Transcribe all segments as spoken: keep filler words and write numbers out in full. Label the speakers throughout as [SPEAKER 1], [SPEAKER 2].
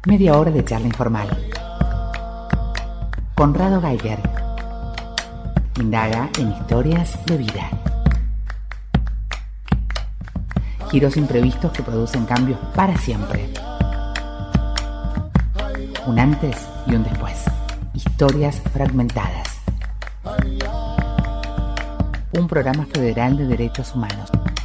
[SPEAKER 1] Media hora de charla informal. Conrado Geiger indaga en historias de vida. Giros imprevistos que producen cambios para siempre. Un antes y un después. Historias fragmentadas. Un programa federal de derechos humanos.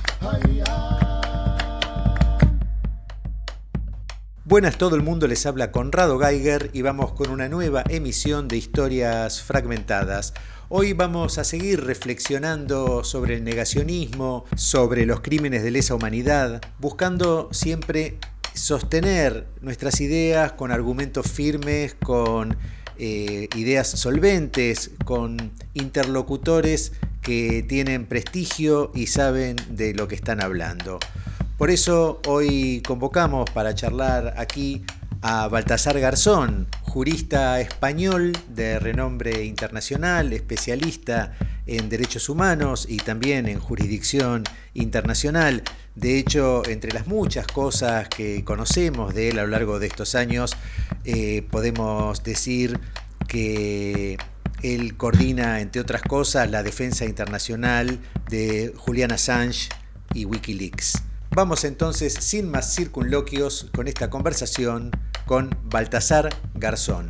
[SPEAKER 2] Buenas todo el mundo, les habla Conrado Geiger y vamos con una nueva emisión de Historias Fragmentadas. Hoy vamos a seguir reflexionando sobre el negacionismo, sobre los crímenes de lesa humanidad, buscando siempre sostener nuestras ideas con argumentos firmes, con eh, ideas solventes, con interlocutores que tienen prestigio y saben de lo que están hablando. Por eso hoy convocamos para charlar aquí a Baltasar Garzón, jurista español de renombre internacional, especialista en derechos humanos y también en jurisdicción internacional. De hecho, entre las muchas cosas que conocemos de él a lo largo de estos años, eh, podemos decir que él coordina, entre otras cosas, la defensa internacional de Julian Assange y Wikileaks. Vamos entonces, sin más circunloquios, con esta conversación con Baltasar Garzón.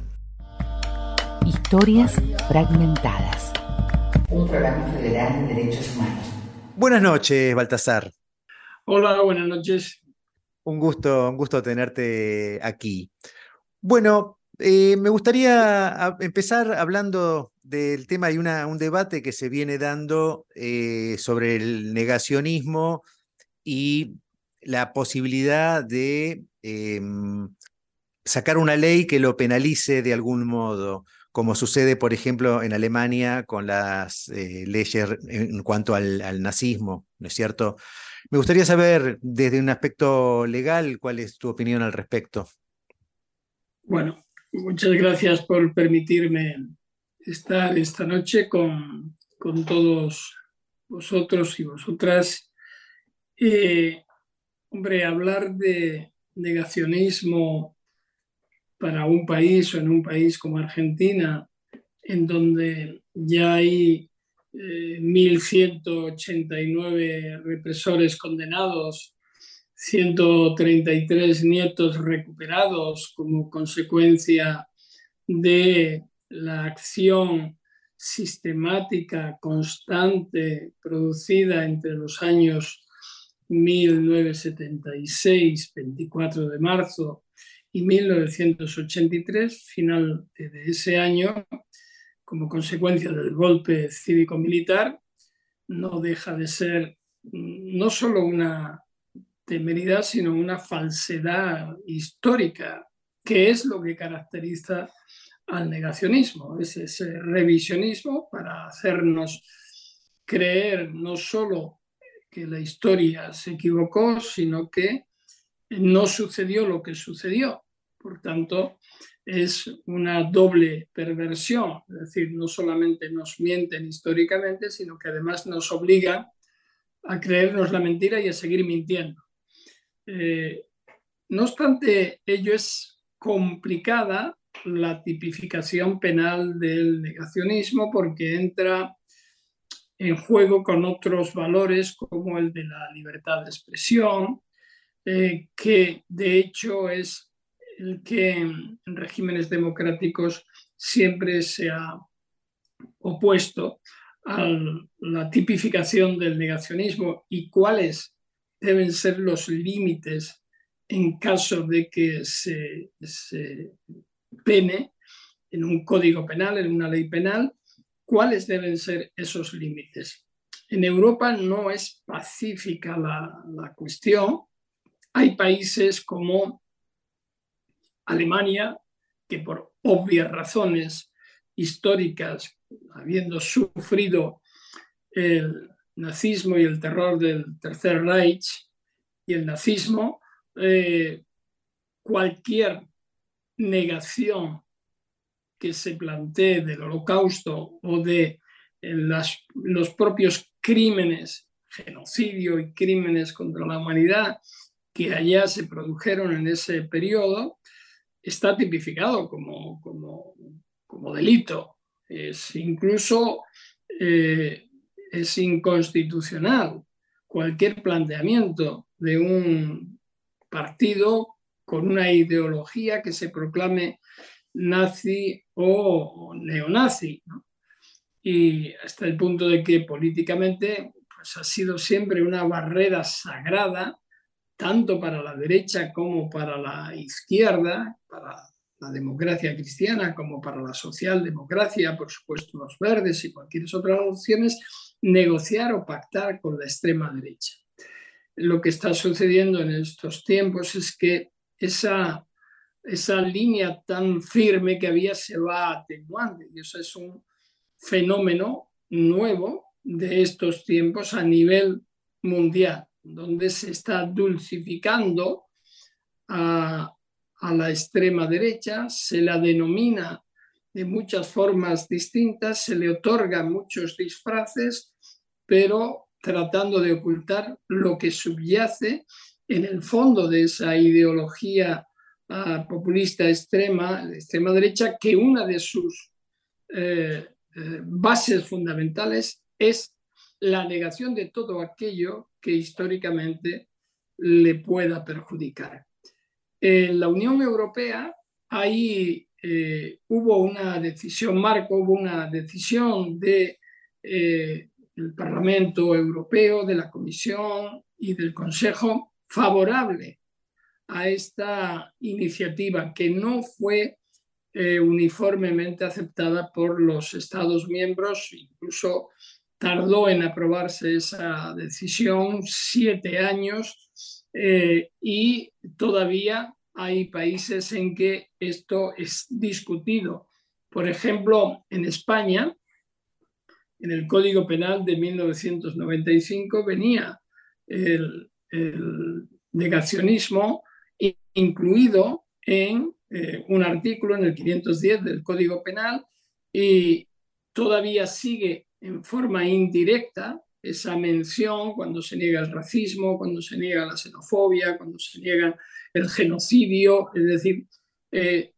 [SPEAKER 1] Historias fragmentadas. Un programa federal de derechos humanos.
[SPEAKER 2] Buenas noches, Baltasar.
[SPEAKER 3] Hola, buenas noches.
[SPEAKER 2] Un gusto, un gusto tenerte aquí. Bueno, eh, me gustaría empezar hablando del tema. Hay una, un debate que se viene dando eh, sobre el negacionismo y la posibilidad de eh, sacar una ley que lo penalice de algún modo, como sucede, por ejemplo, en Alemania con las eh, leyes en cuanto al, al nazismo, ¿no es cierto? Me gustaría saber, desde un aspecto legal, cuál es tu opinión al respecto.
[SPEAKER 3] Bueno, muchas gracias por permitirme estar esta noche con, con todos vosotros y vosotras. Eh, hombre, hablar de negacionismo para un país o en un país como Argentina, en donde ya hay eh, mil ciento ochenta y nueve represores condenados, ciento treinta y tres nietos recuperados como consecuencia de la acción sistemática, constante, producida entre los años mil novecientos setenta y seis, veinticuatro de marzo, y mil novecientos ochenta y tres, final de ese año, como consecuencia del golpe cívico-militar, no deja de ser no solo una temeridad, sino una falsedad histórica, que es lo que caracteriza al negacionismo, es ese revisionismo para hacernos creer no solo que la historia se equivocó, sino que no sucedió lo que sucedió. Por tanto, es una doble perversión, es decir, no solamente nos mienten históricamente, sino que además nos obligan a creernos la mentira y a seguir mintiendo. Eh, no obstante, ello es complicada la tipificación penal del negacionismo porque entra en juego con otros valores como el de la libertad de expresión, eh, que de hecho es el que en, en regímenes democráticos siempre se ha opuesto a la tipificación del negacionismo y cuáles deben ser los límites en caso de que se, se pene en un código penal, en una ley penal, cuáles deben ser esos límites. En Europa no es pacífica la, la cuestión. Hay países como Alemania, que por obvias razones históricas, habiendo sufrido el nazismo y el terror del Tercer Reich y el nazismo, eh, cualquier negación que se plantee del Holocausto o de las, los propios crímenes, genocidio y crímenes contra la humanidad que allá se produjeron en ese periodo, está tipificado como, como, como delito. Es incluso eh, es inconstitucional cualquier planteamiento de un partido con una ideología que se proclame nazi o neonazi, ¿no? Y hasta el punto de que políticamente pues, ha sido siempre una barrera sagrada, tanto para la derecha como para la izquierda, para la democracia cristiana como para la socialdemocracia, por supuesto los verdes y cualquier otras opciones, negociar o pactar con la extrema derecha. Lo que está sucediendo en estos tiempos es que esa, esa línea tan firme que había se va atenuando, y eso es un fenómeno nuevo de estos tiempos a nivel mundial, donde se está dulcificando a, a la extrema derecha, se la denomina de muchas formas distintas, se le otorgan muchos disfraces, pero tratando de ocultar lo que subyace en el fondo de esa ideología uh, populista extrema, de extrema derecha, que una de sus eh, eh, bases fundamentales es la negación de todo aquello que históricamente le pueda perjudicar. En la Unión Europea ahí eh, hubo una decisión marco, hubo una decisión de eh, el Parlamento Europeo, de la Comisión y del Consejo favorable a esta iniciativa que no fue eh, uniformemente aceptada por los Estados miembros, incluso tardó en aprobarse esa decisión siete años eh, y todavía hay países en que esto es discutido. Por ejemplo, en España, en el Código Penal de mil novecientos noventa y cinco venía el, el negacionismo incluido en eh, un artículo, en el quinientos diez del Código Penal, y todavía sigue en forma indirecta esa mención cuando se niega el racismo, cuando se niega la xenofobia, cuando se niega el genocidio, es decir, eh,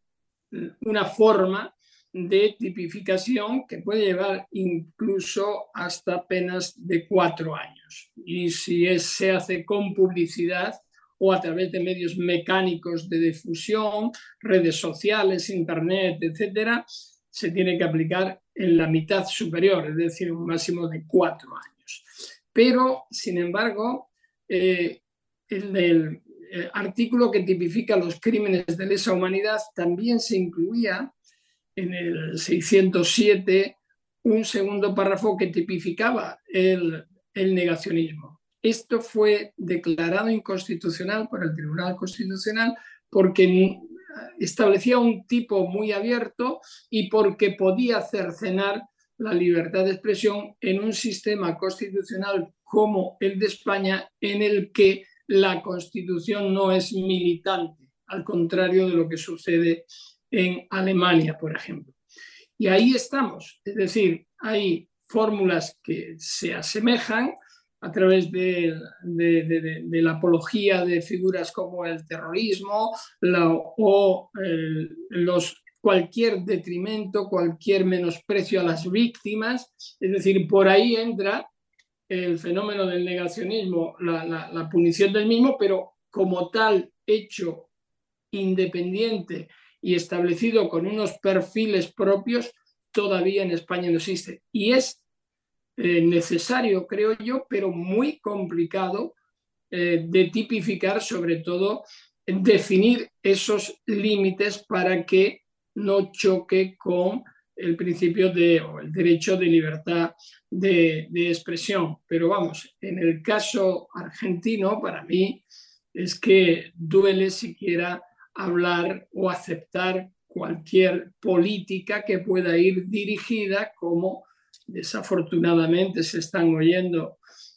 [SPEAKER 3] una forma de tipificación que puede llevar incluso hasta penas de cuatro años. Y si es, se hace con publicidad o a través de medios mecánicos de difusión, redes sociales, internet, etcétera, se tiene que aplicar en la mitad superior, es decir, un máximo de cuatro años. Pero, sin embargo, eh, el, el, el artículo que tipifica los crímenes de lesa humanidad también se incluía en el seiscientos siete un segundo párrafo que tipificaba el, el negacionismo. Esto fue declarado inconstitucional por el Tribunal Constitucional porque establecía un tipo muy abierto y porque podía cercenar la libertad de expresión en un sistema constitucional como el de España, en el que la Constitución no es militante, al contrario de lo que sucede en Alemania, por ejemplo. Y ahí estamos, es decir, hay fórmulas que se asemejan a través de, de, de, de la apología de figuras como el terrorismo la, o el, los, cualquier detrimento, cualquier menosprecio a las víctimas, es decir, por ahí entra el fenómeno del negacionismo, la, la, la punición del mismo, pero como tal hecho independiente y establecido con unos perfiles propios, todavía en España no existe. Y es eh, necesario, creo yo, pero muy complicado eh, de tipificar, sobre todo definir esos límites para que no choque con el principio de, o el derecho de libertad de, de expresión. Pero vamos, en el caso argentino, para mí, es que duele siquiera hablar o aceptar cualquier política que pueda ir dirigida, como desafortunadamente se están oyendo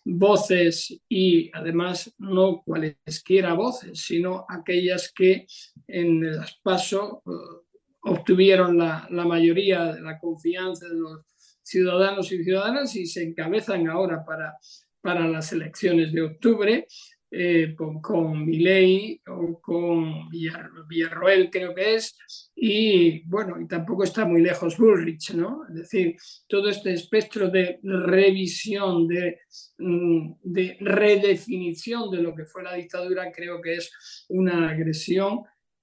[SPEAKER 3] voces, y además no cualesquiera voces, sino aquellas que en el PASO uh, obtuvieron la, la mayoría de la confianza de los ciudadanos y ciudadanas y se encabezan ahora para, para las elecciones de octubre, eh, con, con Milei o con Villar, Villarroel, creo que es, y bueno, y tampoco está muy lejos Bullrich, ¿no? Es decir, todo este espectro de revisión, de, de redefinición de lo que fue la dictadura, creo que es una agresión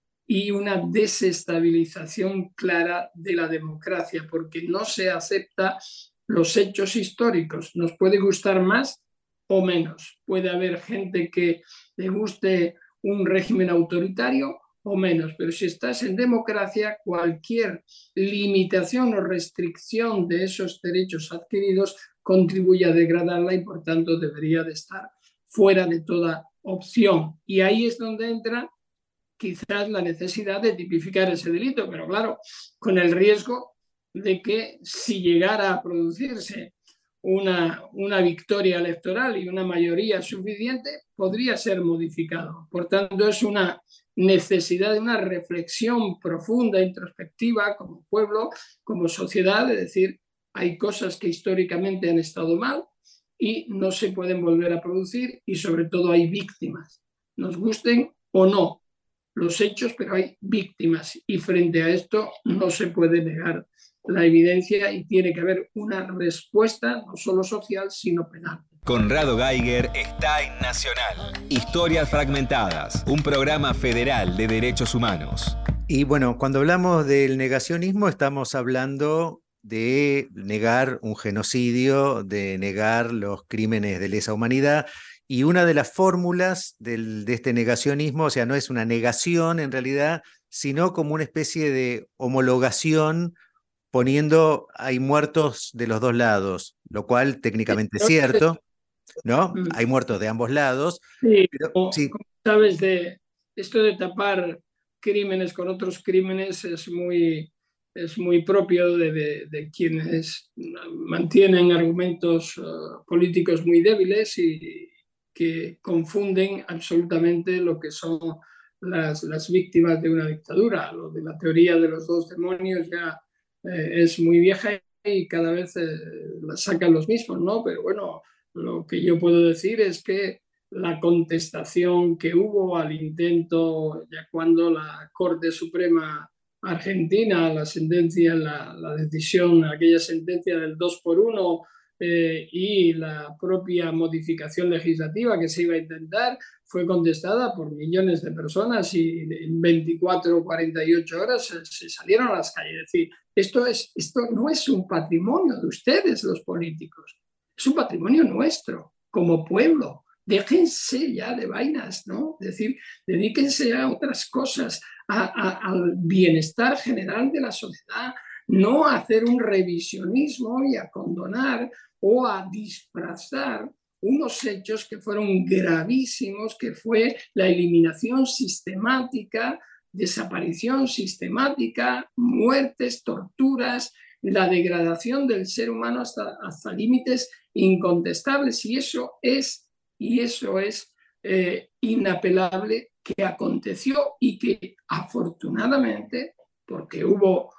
[SPEAKER 3] y una desestabilización clara de la democracia, porque no se acepta los hechos históricos. Nos puede gustar más o menos. Puede haber gente que le guste un régimen autoritario o menos, pero si estás en democracia, cualquier limitación o restricción de esos derechos adquiridos contribuye a degradarla y por tanto debería de estar fuera de toda opción. Y ahí es donde entra quizás la necesidad de tipificar ese delito, pero claro, con el riesgo de que si llegara a producirse una, una victoria electoral y una mayoría suficiente, podría ser modificado. Por tanto, es una necesidad de una reflexión profunda, introspectiva, como pueblo, como sociedad, es decir, hay cosas que históricamente han estado mal y no se pueden volver a producir y sobre todo hay víctimas, nos gusten o no los hechos, pero hay víctimas y frente a esto no se puede negar la evidencia y tiene que haber una respuesta no solo social, sino penal.
[SPEAKER 4] Conrado Geiger está en Nacional. Historias Fragmentadas, un programa federal de derechos humanos.
[SPEAKER 2] Y bueno, cuando hablamos del negacionismo estamos hablando de negar un genocidio, de negar los crímenes de lesa humanidad. Y una de las fórmulas del, de este negacionismo, o sea, no es una negación en realidad, sino como una especie de homologación poniendo hay muertos de los dos lados, lo cual técnicamente es cierto, ¿no? Hay muertos de ambos lados.
[SPEAKER 3] Sí,
[SPEAKER 2] pero,
[SPEAKER 3] como,
[SPEAKER 2] sí.
[SPEAKER 3] como sabes, de esto de tapar crímenes con otros crímenes es muy, es muy propio de, de, de quienes mantienen argumentos uh, políticos muy débiles y que confunden absolutamente lo que son las, las víctimas de una dictadura. Lo de la teoría de los dos demonios ya eh, es muy vieja y cada vez eh, la sacan los mismos, ¿no? Pero bueno, lo que yo puedo decir es que la contestación que hubo al intento, ya cuando la Corte Suprema Argentina, la sentencia, la, la decisión, aquella sentencia del dos por uno, Eh, y la propia modificación legislativa que se iba a intentar fue contestada por millones de personas y en veinticuatro o cuarenta y ocho horas se, se salieron a las calles. Es decir, esto, es, esto no es un patrimonio de ustedes, los políticos, es un patrimonio nuestro como pueblo. Déjense ya de vainas, ¿no? Es decir, dedíquense a otras cosas, a, a, al bienestar general de la sociedad, no a hacer un revisionismo y a condonar o a disfrazar unos hechos que fueron gravísimos, que fue la eliminación sistemática, desaparición sistemática, muertes, torturas, la degradación del ser humano hasta, hasta límites incontestables. Y eso es, y eso es eh, inapelable que aconteció y que afortunadamente, porque hubo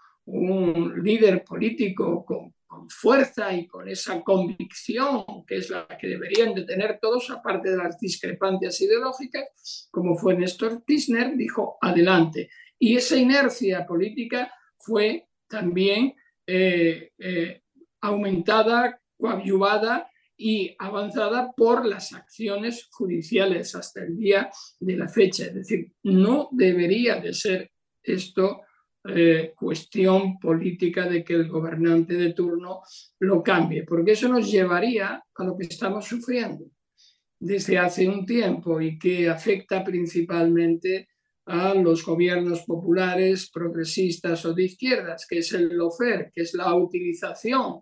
[SPEAKER 3] un líder político con, con fuerza y con esa convicción que es la que deberían de tener todos, aparte de las discrepancias ideológicas, como fue Néstor Kirchner, dijo adelante. Y esa inercia política fue también eh, eh, aumentada, coadyuvada y avanzada por las acciones judiciales hasta el día de la fecha. Es decir, no debería de ser esto Eh, cuestión política de que el gobernante de turno lo cambie, porque eso nos llevaría a lo que estamos sufriendo desde hace un tiempo y que afecta principalmente a los gobiernos populares, progresistas o de izquierdas, que es el lawfare, que es la utilización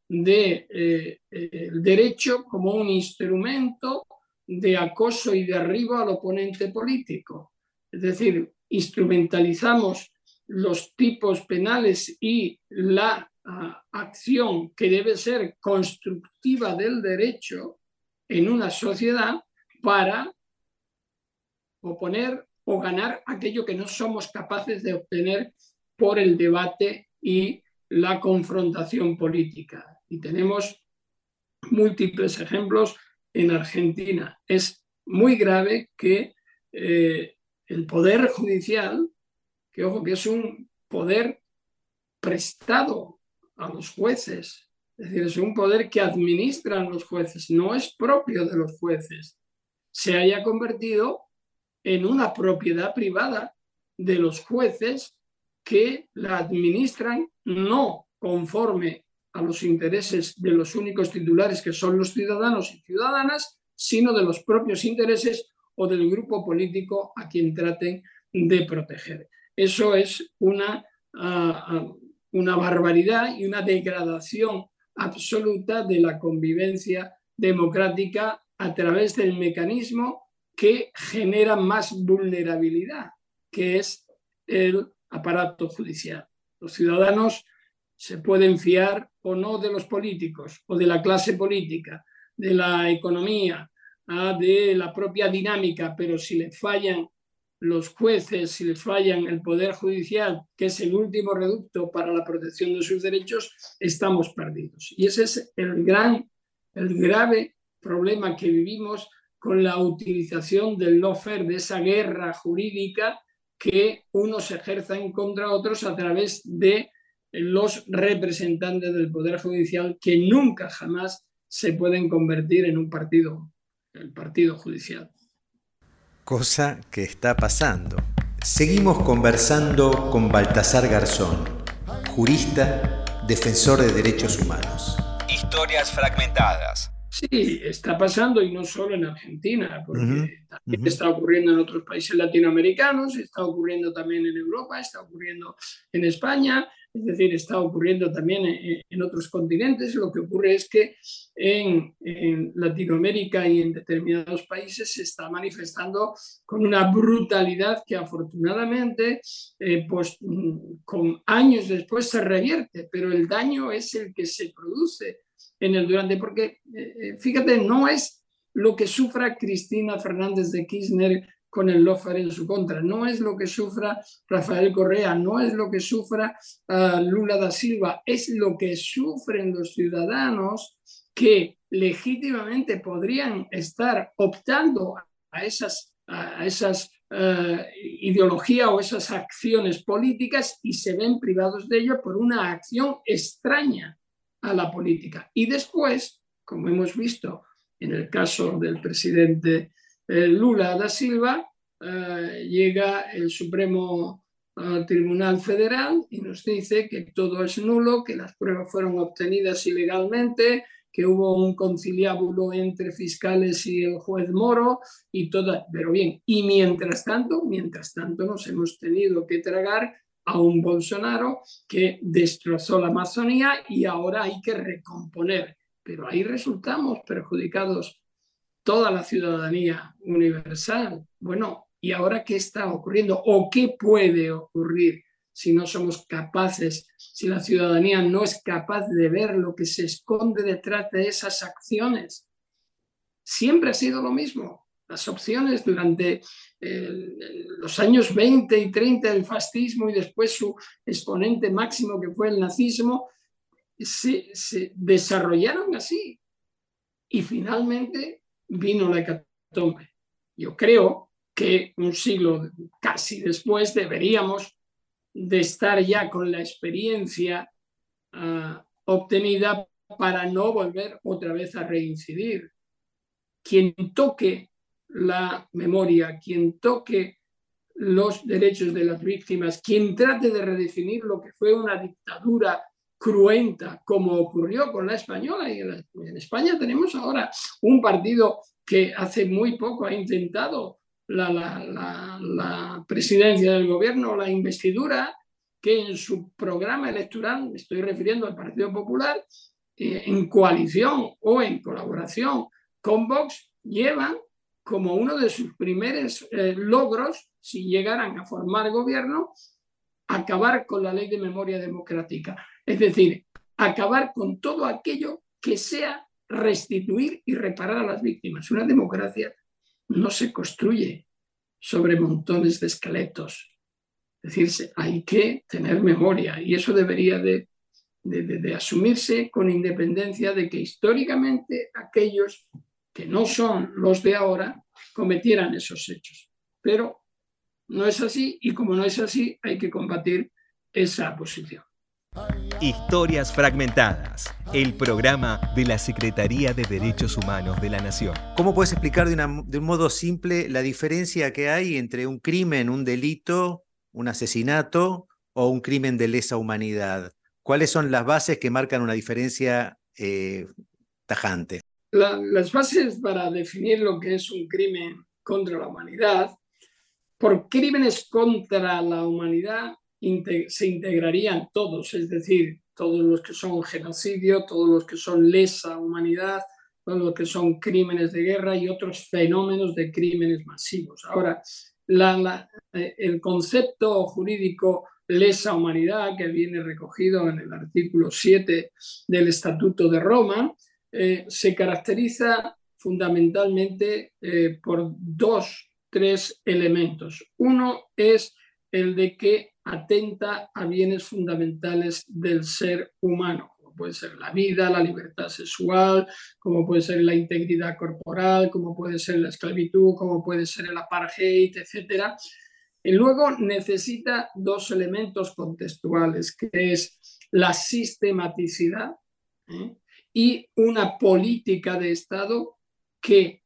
[SPEAKER 3] del de, eh, derecho como un instrumento de acoso y derribo al oponente político. Es decir, instrumentalizamos los tipos penales y la uh, acción que debe ser constructiva del derecho en una sociedad para oponer o ganar aquello que no somos capaces de obtener por el debate y la confrontación política. Y tenemos múltiples ejemplos en Argentina. Es muy grave que eh, el poder judicial, que ojo que es un poder prestado a los jueces, es decir, es un poder que administran los jueces, no es propio de los jueces, se haya convertido en una propiedad privada de los jueces que la administran no conforme a los intereses de los únicos titulares que son los ciudadanos y ciudadanas, sino de los propios intereses o del grupo político a quien traten de proteger. Eso es una, uh, una barbaridad y una degradación absoluta de la convivencia democrática a través del mecanismo que genera más vulnerabilidad, que es el aparato judicial. Los ciudadanos se pueden fiar o no de los políticos, o de la clase política, de la economía, de la propia dinámica, pero si les fallan los jueces, si les fallan el Poder Judicial, que es el último reducto para la protección de sus derechos, estamos perdidos. Y ese es el gran, el grave problema que vivimos con la utilización del lawfare, de esa guerra jurídica que unos ejerzan contra otros a través de los representantes del Poder Judicial, que nunca jamás se pueden convertir en un partido, el partido judicial.
[SPEAKER 2] Cosa que está pasando. Seguimos conversando con Baltasar Garzón, jurista, defensor de derechos humanos.
[SPEAKER 4] Historias fragmentadas.
[SPEAKER 3] Sí, está pasando, y no solo en Argentina, porque
[SPEAKER 2] uh-huh,
[SPEAKER 3] también
[SPEAKER 2] uh-huh.
[SPEAKER 3] está ocurriendo en otros países latinoamericanos, está ocurriendo también en Europa, está ocurriendo en España, es decir, está ocurriendo también en, en otros continentes. Lo que ocurre es que en, en Latinoamérica y en determinados países se está manifestando con una brutalidad que afortunadamente eh, pues, con años después se revierte, pero el daño es el que se produce en el durante, porque eh, fíjate, no es lo que sufra Cristina Fernández de Kirchner con el lawfare en su contra, no es lo que sufra Rafael Correa, no es lo que sufra uh, Lula da Silva, es lo que sufren los ciudadanos que legítimamente podrían estar optando a esas, a esas uh, ideologías o esas acciones políticas y se ven privados de ello por una acción extraña a la política. Y después, como hemos visto en el caso del presidente eh, Lula da Silva, eh, llega el Supremo eh, Tribunal Federal y nos dice que todo es nulo, que las pruebas fueron obtenidas ilegalmente, que hubo un conciliábulo entre fiscales y el juez Moro y todo. Pero bien, y mientras tanto, mientras tanto nos hemos tenido que tragar a un Bolsonaro que destrozó la Amazonía y ahora hay que recomponer. Pero ahí resultamos perjudicados toda la ciudadanía universal. Bueno, ¿y ahora qué está ocurriendo? ¿O qué puede ocurrir si no somos capaces, si la ciudadanía no es capaz de ver lo que se esconde detrás de esas acciones? Siempre ha sido lo mismo. Las opciones durante eh, los años veinte y treinta del fascismo y después su exponente máximo que fue el nazismo se, se desarrollaron así y finalmente vino la hecatombe. Yo creo que un siglo casi después deberíamos de estar ya con la experiencia uh, obtenida para no volver otra vez a reincidir. Quien toque la memoria, quien toque los derechos de las víctimas, quien trate de redefinir lo que fue una dictadura cruenta, como ocurrió con la española, y en España tenemos ahora un partido que hace muy poco ha intentado la, la, la, la presidencia del gobierno, la investidura, que en su programa electoral, me estoy refiriendo al Partido Popular, eh, en coalición o en colaboración con Vox, llevan como uno de sus primeros eh, logros, si llegaran a formar gobierno, acabar con la ley de memoria democrática. Es decir, acabar con todo aquello que sea restituir y reparar a las víctimas. Una democracia no se construye sobre montones de esqueletos. Es decir, hay que tener memoria y eso debería de, de, de, de asumirse con independencia de que históricamente aquellos que no son los de ahora cometieran esos hechos. Pero no es así, y como no es así, hay que combatir esa posición.
[SPEAKER 4] Historias Fragmentadas, el programa de la Secretaría de Derechos Humanos de la Nación.
[SPEAKER 2] ¿Cómo puedes explicar de, una, de un modo simple la diferencia que hay entre un crimen, un delito, un asesinato o un crimen de lesa humanidad? ¿Cuáles son las bases que marcan una diferencia eh, tajante?
[SPEAKER 3] La, las bases para definir lo que es un crimen contra la humanidad, por crímenes contra la humanidad se integrarían todos, es decir, todos los que son genocidio, todos los que son lesa humanidad, todos los que son crímenes de guerra y otros fenómenos de crímenes masivos. Ahora, la, la, el concepto jurídico lesa humanidad, que viene recogido en el artículo siete del Estatuto de Roma, eh, se caracteriza fundamentalmente eh, por dos, tres elementos. Uno es el de que atenta a bienes fundamentales del ser humano, como puede ser la vida, la libertad sexual, como puede ser la integridad corporal, como puede ser la esclavitud, como puede ser el apartheid, etcétera. Y luego necesita dos elementos contextuales, que es la sistematicidad ¿eh? y una política de Estado que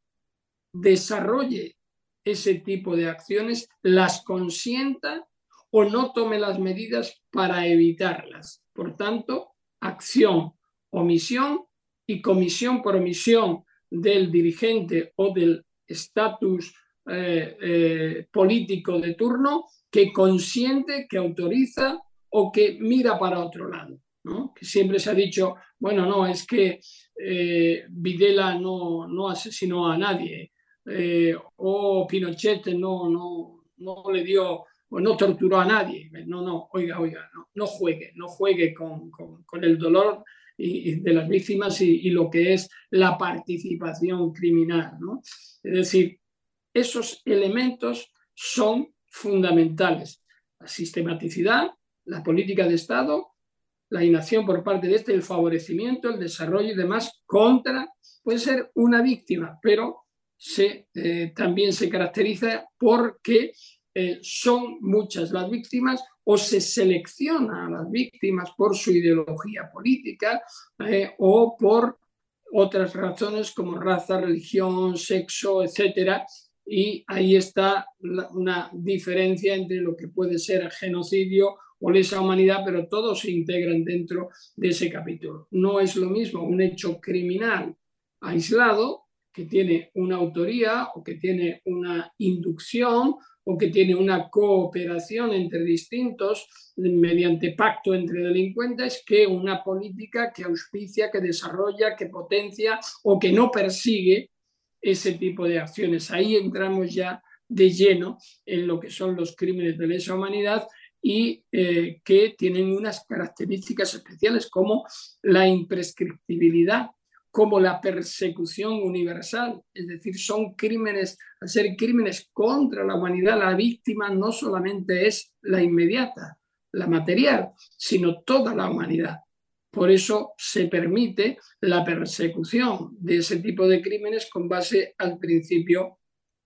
[SPEAKER 3] desarrolle ese tipo de acciones, las consienta o no tome las medidas para evitarlas. Por tanto, acción, omisión y comisión por omisión del dirigente o del estatus eh, eh, político de turno que consiente, que autoriza o que mira para otro lado, ¿no? Que siempre se ha dicho, bueno, no, es que eh, Videla no, no asesinó a nadie eh, o Pinochet no, no, no le dio o no torturó a nadie. No, no, oiga, oiga, no, no juegue, no juegue con, con, con el dolor y, y de las víctimas y, y lo que es la participación criminal, ¿no? Es decir, esos elementos son fundamentales. La sistematicidad, la política de Estado, la inacción por parte de este, el favorecimiento, el desarrollo y demás contra, puede ser una víctima, pero se, eh, también se caracteriza porque Eh, son muchas las víctimas o se selecciona a las víctimas por su ideología política eh, o por otras razones como raza, religión, sexo, etcétera. Y ahí está la, una diferencia entre lo que puede ser genocidio o lesa humanidad, pero todos se integran dentro de ese capítulo. No es lo mismo un hecho criminal aislado que tiene una autoría o que tiene una inducción o que tiene una cooperación entre distintos mediante pacto entre delincuentes, que una política que auspicia, que desarrolla, que potencia o que no persigue ese tipo de acciones. Ahí entramos ya de lleno en lo que son los crímenes de lesa humanidad y eh, que tienen unas características especiales como la imprescriptibilidad, como la persecución universal, es decir, son crímenes, al ser crímenes contra la humanidad, la víctima no solamente es la inmediata, la material, sino toda la humanidad. Por eso se permite la persecución de ese tipo de crímenes con base al principio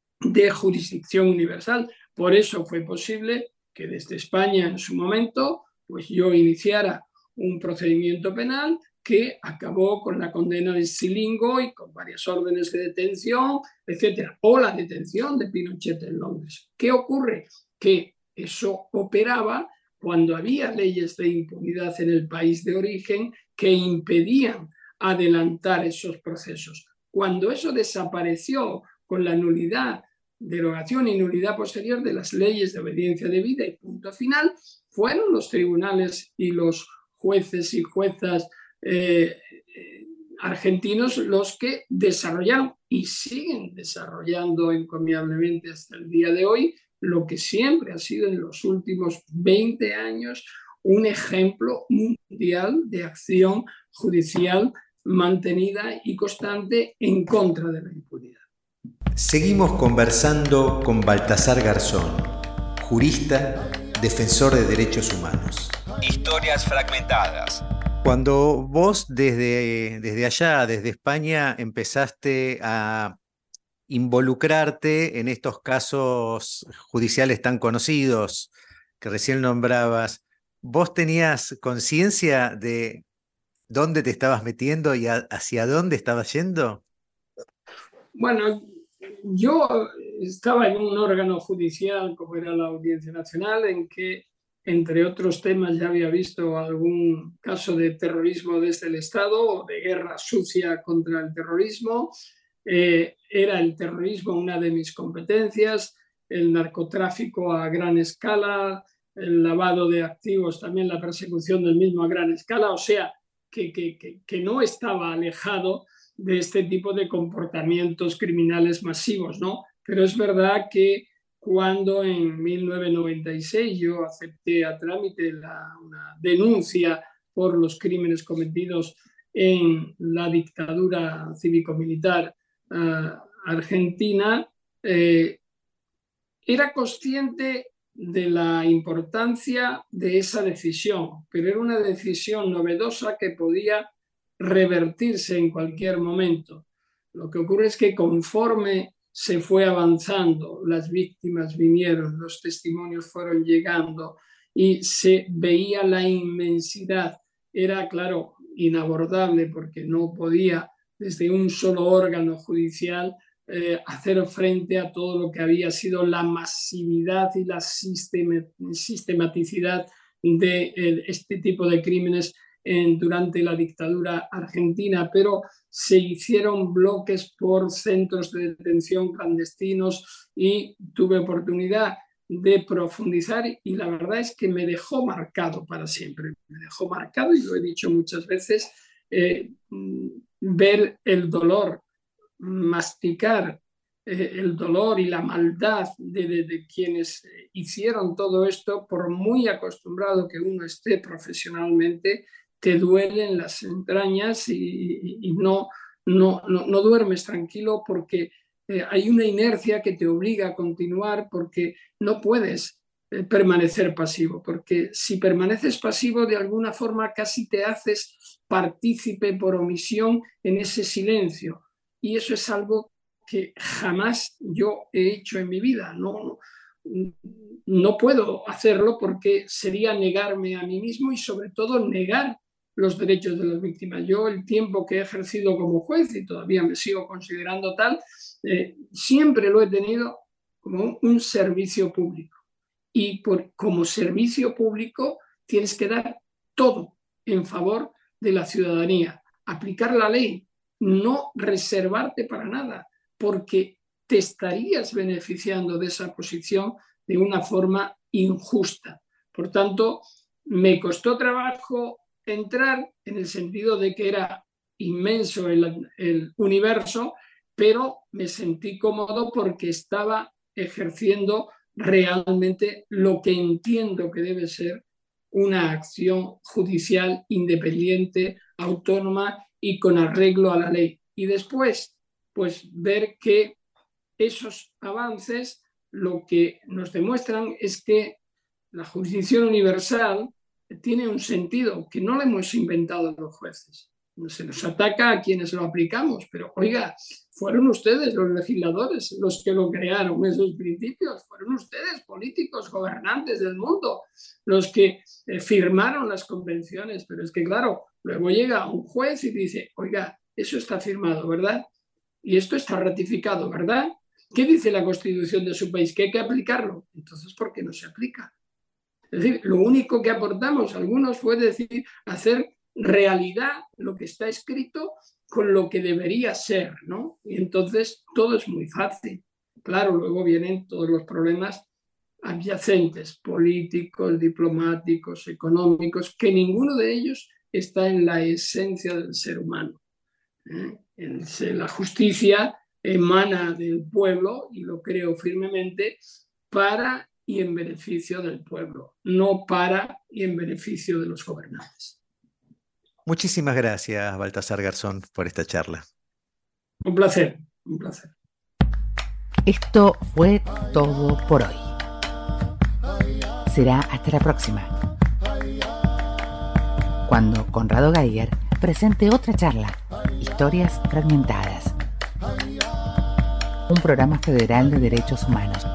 [SPEAKER 3] de jurisdicción universal. Por eso fue posible que desde España en su momento, pues yo iniciara un procedimiento penal que acabó con la condena de Scilingo y con varias órdenes de detención, etcétera, o la detención de Pinochet en Londres. ¿Qué ocurre? Que eso operaba cuando había leyes de impunidad en el país de origen que impedían adelantar esos procesos. Cuando eso desapareció con la nulidad, derogación y nulidad posterior de las leyes de obediencia debida y punto final, fueron los tribunales y los jueces y juezas Eh, eh, argentinos los que desarrollaron y siguen desarrollando encomiablemente hasta el día de hoy lo que siempre ha sido en los últimos veinte años un ejemplo mundial de acción judicial mantenida y constante en contra de la impunidad.
[SPEAKER 2] Seguimos conversando con Baltasar Garzón, jurista, defensor de derechos humanos.
[SPEAKER 4] Historias fragmentadas.
[SPEAKER 2] Cuando vos desde, desde allá, desde España, empezaste a involucrarte en estos casos judiciales tan conocidos que recién nombrabas. ¿Vos tenías conciencia de dónde te estabas metiendo y a, hacia dónde estabas yendo?
[SPEAKER 3] Bueno, yo estaba en un órgano judicial como era la Audiencia Nacional, en que, entre otros temas, ya había visto algún caso de terrorismo desde el Estado o de guerra sucia contra el terrorismo. Eh, era el terrorismo una de mis competencias, el narcotráfico a gran escala, el lavado de activos, también la persecución del mismo a gran escala, o sea, que, que, que, que no estaba alejado de este tipo de comportamientos criminales masivos, ¿no? Pero es verdad que cuando en mil novecientos noventa y seis yo acepté a trámite la, una denuncia por los crímenes cometidos en la dictadura cívico-militar uh, argentina, eh, era consciente de la importancia de esa decisión, pero era una decisión novedosa que podía revertirse en cualquier momento. Lo que ocurre es que conforme se fue avanzando, las víctimas vinieron, los testimonios fueron llegando y se veía la inmensidad. Era, claro, inabordable porque no podía desde un solo órgano judicial eh, hacer frente a todo lo que había sido la masividad y la sistematicidad de eh, este tipo de crímenes En, durante la dictadura argentina, pero se hicieron bloques por centros de detención clandestinos y tuve oportunidad de profundizar y la verdad es que me dejó marcado para siempre, me dejó marcado y lo he dicho muchas veces, eh, ver el dolor, masticar eh, el dolor y la maldad de, de, de quienes hicieron todo esto, por muy acostumbrado que uno esté profesionalmente, te duelen las entrañas y, y, y no, no, no, no duermes tranquilo porque eh, hay una inercia que te obliga a continuar porque no puedes eh, permanecer pasivo, porque si permaneces pasivo de alguna forma casi te haces partícipe por omisión en ese silencio y eso es algo que jamás yo he hecho en mi vida, no, no, no puedo hacerlo porque sería negarme a mí mismo y sobre todo negar los derechos de las víctimas. Yo el tiempo que he ejercido como juez, y todavía me sigo considerando tal, eh, siempre lo he tenido como un, un servicio público. Y por, como servicio público tienes que dar todo en favor de la ciudadanía. Aplicar la ley, no reservarte para nada, porque te estarías beneficiando de esa posición de una forma injusta. Por tanto, me costó trabajo entrar en el sentido de que era inmenso el, el universo, pero me sentí cómodo porque estaba ejerciendo realmente lo que entiendo que debe ser una acción judicial independiente, autónoma y con arreglo a la ley. Y después, pues ver que esos avances lo que nos demuestran es que la jurisdicción universal tiene un sentido que no lo hemos inventado los jueces. Se nos ataca a quienes lo aplicamos, pero oiga, fueron ustedes los legisladores los que lo crearon, esos principios, fueron ustedes, políticos, gobernantes del mundo, los que eh, firmaron las convenciones, pero es que claro, luego llega un juez y dice, oiga, eso está firmado, ¿verdad? Y esto está ratificado, ¿verdad? ¿Qué dice la Constitución de su país? Que hay que aplicarlo. Entonces, ¿por qué no se aplica? Es decir, lo único que aportamos algunos fue decir, hacer realidad lo que está escrito con lo que debería ser, ¿no? Y entonces todo es muy fácil. Claro, luego vienen todos los problemas adyacentes, políticos, diplomáticos, económicos, que ninguno de ellos está en la esencia del ser humano. ¿Eh? La justicia emana del pueblo, y lo creo firmemente, para y en beneficio del pueblo, no para y en beneficio de los gobernantes.
[SPEAKER 2] Muchísimas gracias, Baltasar Garzón, por esta charla.
[SPEAKER 3] Un placer, un placer.
[SPEAKER 1] Esto fue todo por hoy. Será hasta la próxima, cuando Conrado Geiger presente otra charla, Historias Fragmentadas. un programa federal de derechos humanos.